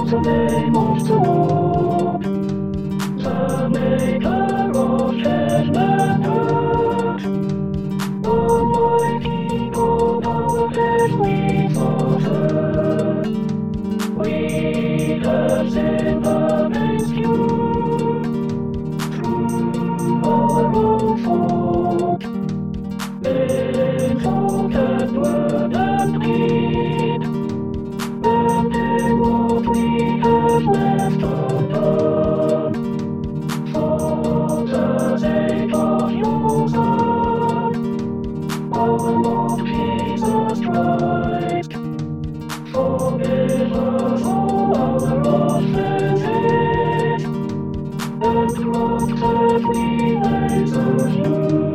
the name of the Lord, the maker of heaven and earth. Almighty God, our heavenly Father, we have sinned against you through our own fault, in thought and word and deed, and in what we have left undone. For the sake of your Son, our Lord Jesus Christ, forgive us all our offenses, and grant that we may serve you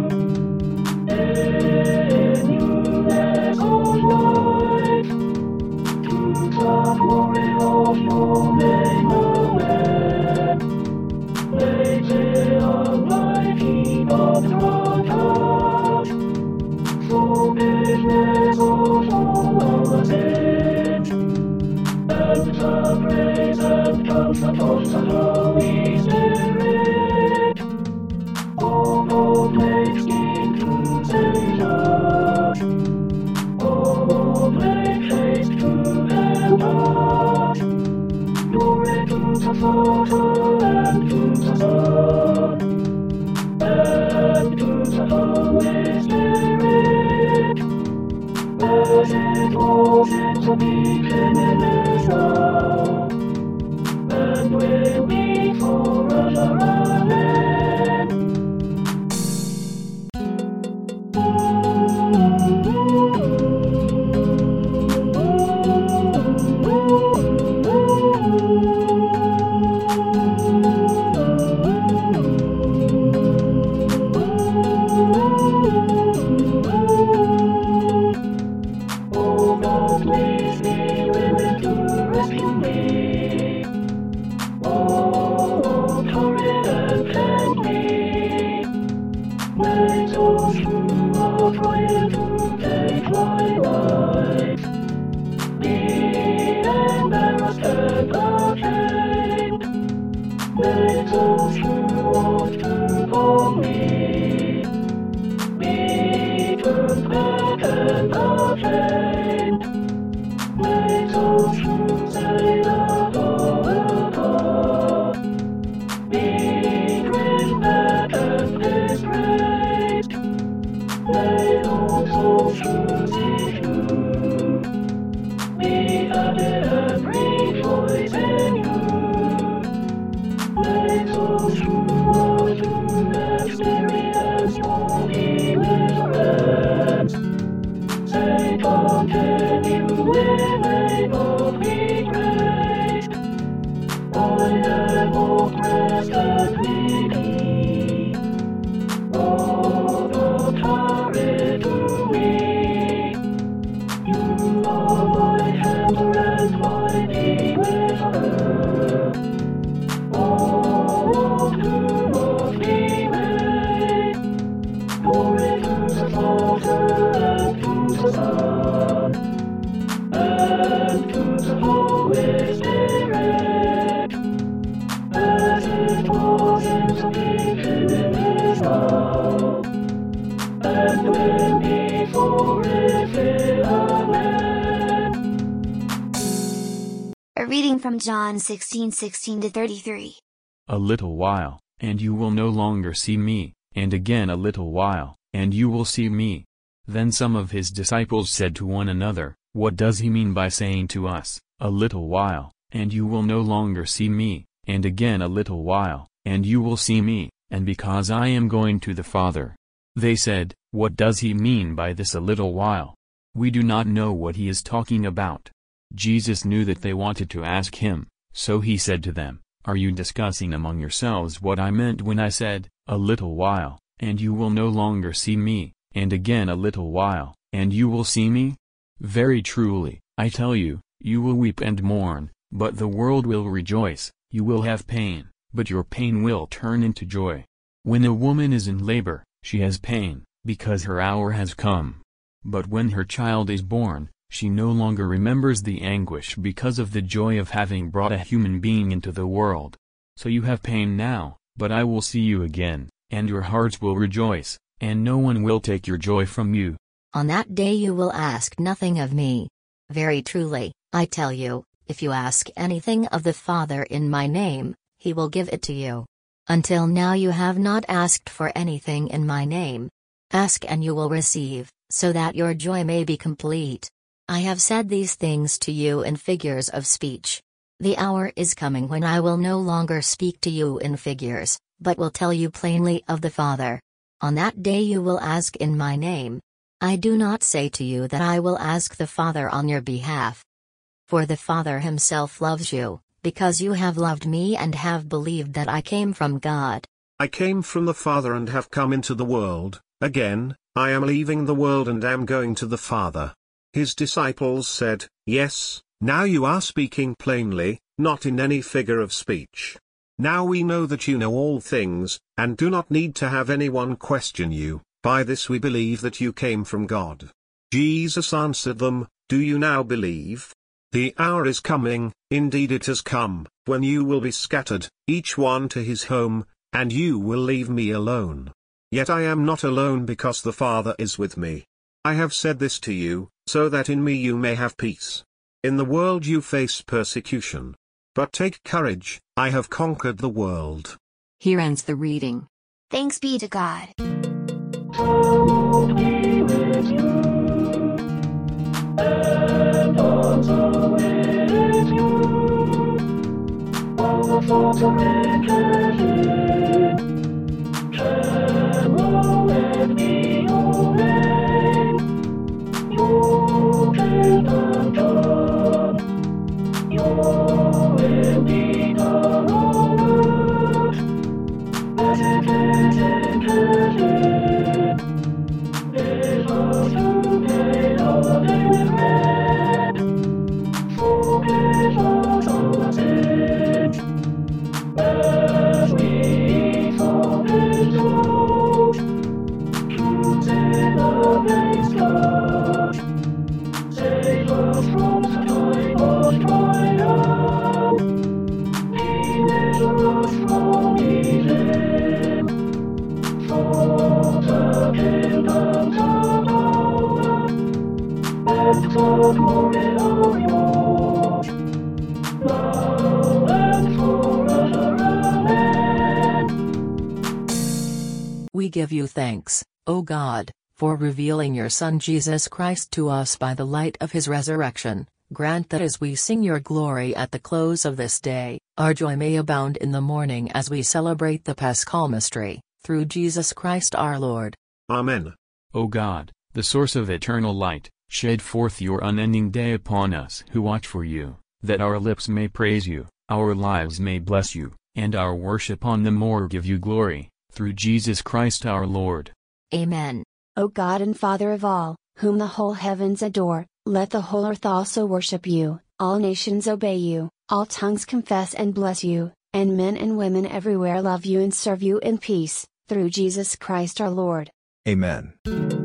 in newness of life, to the glory of your name, amen. May the Almighty God grant us forgiveness of all our sins, and the praise and comfort of the Holy Spirit, all God makes King to save us, all make haste to help us. Glory to the Father, and to the Son, and to the Holy Spirit, as it was in the beginning, is now, and will be forever. Amen. Oh God, please be willing to rescue me. Oh, hurry and help me. May those who are trying to take my life be embarrassed and ashamed. May those who want to harm me be turned back and ashamed. May those who say that be driven back and disgraced. May all those who seek you be happy and rejoice in you. May those who want to experience your deliverance say, continue, we may not be great. I am oppressed and needy. Oh, but hurry to me. You are my helper and my deliverer. Oh, do not be late. Glory to the Father, and to the Son, and to the Holy Spirit, as it was in the beginning, is now, and will be forever. Amen. A reading from John 16:16-33. A little while, and you will no longer see me, and again a little while, and you will see me. Then some of his disciples said to one another, What does he mean by saying to us, a little while, and you will no longer see me, and again a little while, and you will see me, and because I am going to the Father? They said, What does he mean by this a little while? We do not know what he is talking about. Jesus knew that they wanted to ask him, so he said to them, Are you discussing among yourselves what I meant when I said, a little while, and you will no longer see me, and again a little while, and you will see me? Very truly, I tell you, you will weep and mourn, but the world will rejoice. You will have pain, but your pain will turn into joy. When a woman is in labor, she has pain, because her hour has come. But when her child is born, She no longer remembers the anguish because of the joy of having brought a human being into the world. So you have pain now, but I will see you again, and your hearts will rejoice, and no one will take your joy from you. On that day you will ask nothing of me. Very truly, I tell you, if you ask anything of the Father in my name, he will give it to you. Until now you have not asked for anything in my name. Ask and you will receive, so that your joy may be complete. I have said these things to you in figures of speech. The hour is coming when I will no longer speak to you in figures, but will tell you plainly of the Father. On that day you will ask in my name. I do not say to you that I will ask the Father on your behalf. For the Father himself loves you, because you have loved me and have believed that I came from God. I came from the Father and have come into the world. Again, I am leaving the world and am going to the Father. His disciples said, Yes, now you are speaking plainly, not in any figure of speech. Now we know that you know all things, and do not need to have anyone question you. By this we believe that you came from God. Jesus answered them, Do you now believe? The hour is coming, indeed it has come, when you will be scattered, each one to his home, and you will leave me alone. Yet I am not alone because the Father is with me. I have said this to you, so that in me you may have peace. In the world you face persecution. But take courage, I have conquered the world. Here ends the reading. Thanks be to God. The Lord be with you, and also with you. All the thoughts are in can roll and be obeyed. Your kingdom come, your will be done on earth, as it is in heaven. Give us today our daily bread. Forgive us our sins, as we forgive those who sin against us. Save us from the time of trial. Deliver us from evil. For the kingdom, the power, and the glory are yours, now and forever. Amen. We give you thanks, O God, for revealing your Son Jesus Christ to us by the light of his resurrection. Grant that as we sing your glory at the close of this day, our joy may abound in the morning as we celebrate the Paschal mystery, through Jesus Christ our Lord. Amen. O God, the source of eternal light, shed forth your unending day upon us who watch for you, that our lips may praise you, our lives may bless you, and our worship on the more give you glory, through Jesus Christ our Lord. Amen. O God and Father of all, whom the whole heavens adore, let the whole earth also worship you, all nations obey you, all tongues confess and bless you, and men and women everywhere love you and serve you in peace, through Jesus Christ our Lord. Amen.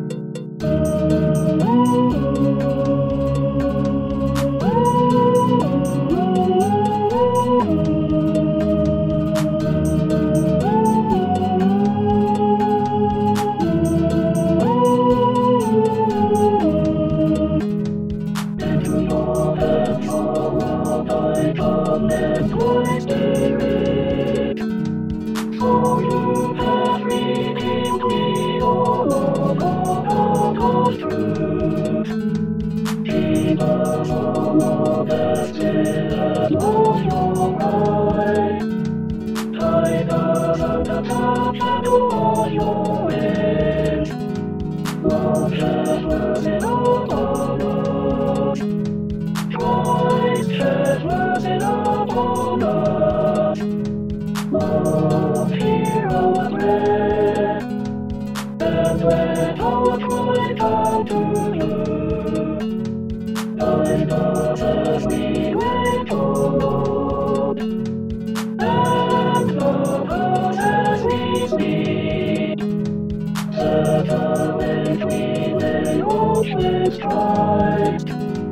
Into your hands, O Lord, I commend my spirit. For you have redeemed me, O Lord, O God of truth. Keep us, O Lord, the spirit of your right. Hide us under the shadow of your wings. Lord, have mercy upon us. Christ, have mercy upon us. Lord, hear our prayer, and let our cry come to you. Guide us as we wait, O Lord, and love us as we sleep. Set away we will watch with Christ.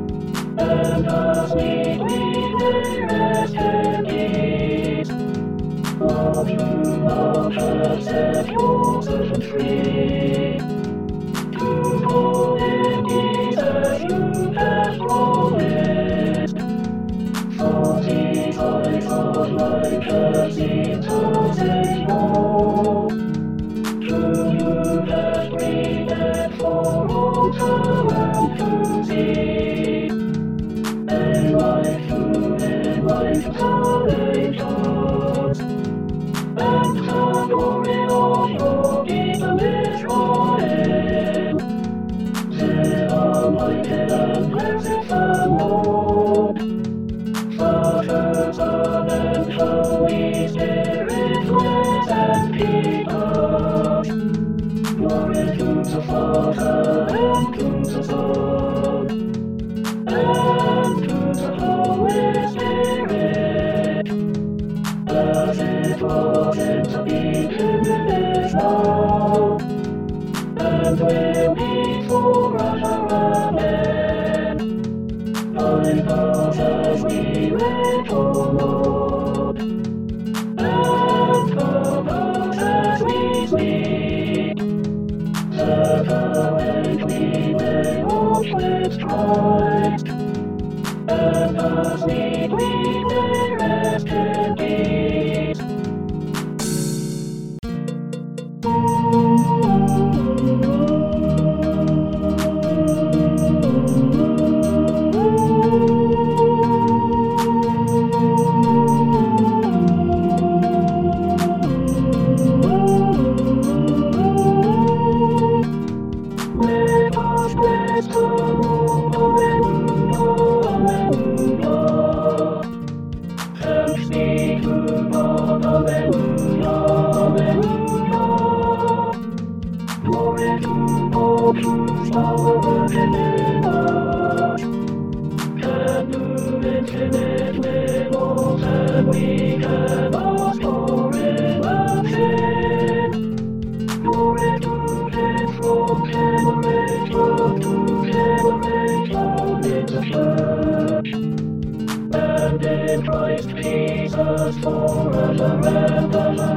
and us lead we may rest in peace. Love you, love has set your servant free. To go in peace as you have promised. Salty skies of light have seen to Savior. True you have breathed for all time to see. A life to enlighten the nations. And the glory of your kingdom Israel. The Almighty and blessed the Lord. Father, Son, and Holy Spirit, bless and keep us. Glory to the Father, and to the Son, and to the Holy Spirit, as it was in the beginning, is now, and will be forever. Amen. Guide us as we wait, O Lord, and come us as we sleep, that awake we may watch with Christ, and asleep we may rest in peace. Let us bless the Lord, Alleluia, Alleluia. Thanks be to God, Alleluia, Alleluia. Glory to God, whose power working in us, can do infinitely more than we can ask or imagine. Glory to Him from generation to generation in the church, and in Christ Jesus forever and ever.